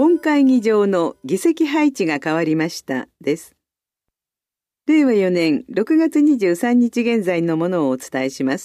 本会議場の議席配置が変わりましたです。令和4年6月23日現在のものをお伝えします。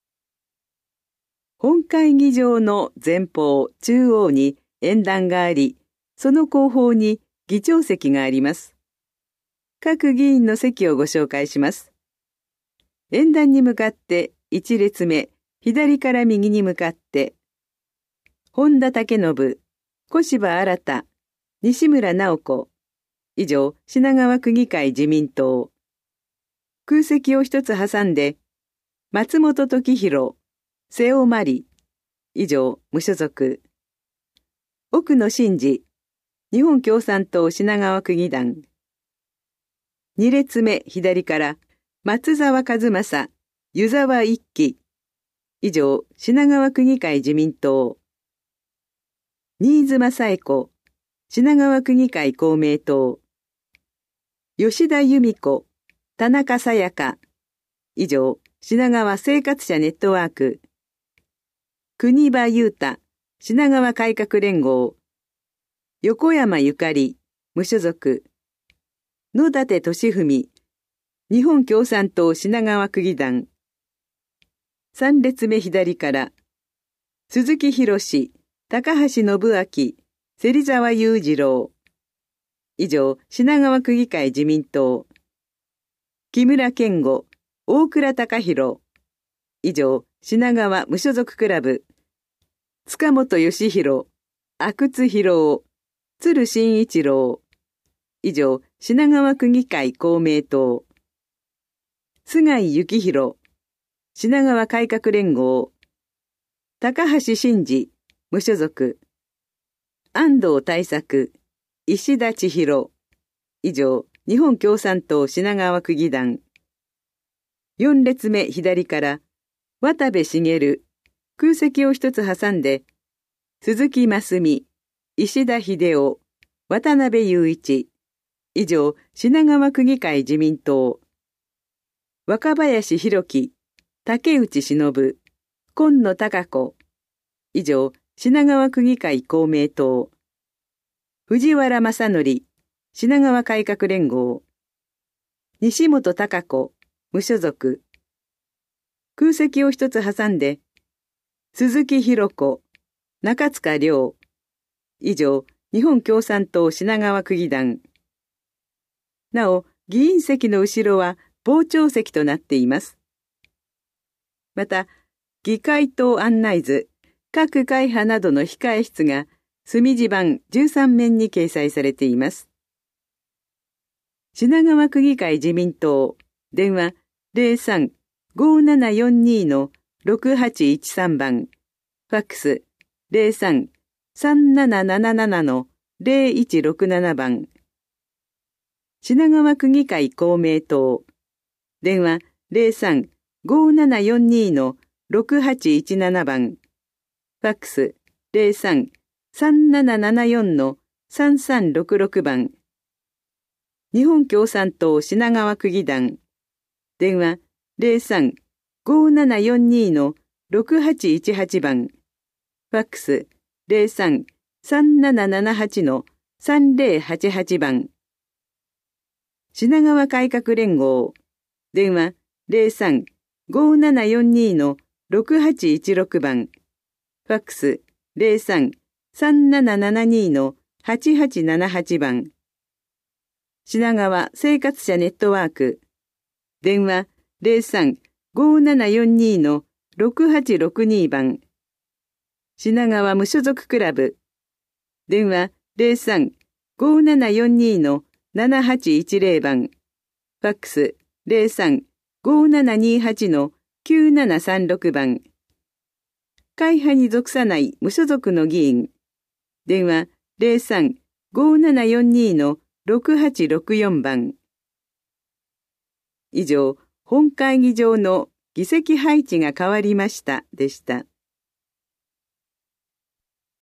本会議場の前方中央に演壇があり、その後方に議長席があります。各議員の席をご紹介します。演壇に向かって1列目、左から右に向かって、本田武信、小柴新、西村直子、以上、品川区議会自民党。空席を一つ挟んで、松本時弘、瀬尾真理、以上、無所属。奥野真二、日本共産党品川区議団。二列目左から、松沢一正、湯沢一輝、以上、品川区議会自民党。新妻紗恵子、品川区議会公明党。吉田由美子、田中さやか、以上、品川生活者ネットワーク。国場優太、品川改革連合。横山ゆかり、無所属。野立俊文、日本共産党品川区議団。三列目左から、鈴木博士、高橋信明、芹沢裕次郎。以上、品川区議会自民党。木村健吾、大倉隆弘。以上、品川無所属クラブ。塚本義弘、阿久津博夫、鶴真一郎。以上、品川区議会公明党。菅井幸弘、品川改革連合。高橋真二、無所属。安藤大作、石田千尋。以上、日本共産党品川区議団。4列目左から、渡部茂、空席を一つ挟んで、鈴木真澄、石田秀夫、渡辺雄一。以上、品川区議会自民党。若林弘樹、竹内忍、今野貴子。以上、品川区議会公明党。藤原正則、品川改革連合。西本貴子、無所属。空席を一つ挟んで、鈴木博子、中塚良。以上、日本共産党品川区議団。なお、議員席の後ろは傍聴席となっています。また、議会棟案内図、各会派などの控え室が、隅地版13面に掲載されています。品川区議会自民党、電話03-5742-6813番、ファックス03-3777-0167番。品川区議会公明党、電話03-5742-6817番、ファックス03-3774-3366番。日本共産党品川区議団。電話03-5742-6818番。ファックス03-3778-3088番。品川改革連合。電話03-5742-6816番。ファックス03-3772-8878番。品川生活者ネットワーク。電話03-5742-6862番。品川無所属クラブ。電話03-5742-7810番。ファックス03-5728-9736番。会派に属さない無所属の議員。電話03-5742-6864番。以上、本会議場の議席配置が変わりましたでした。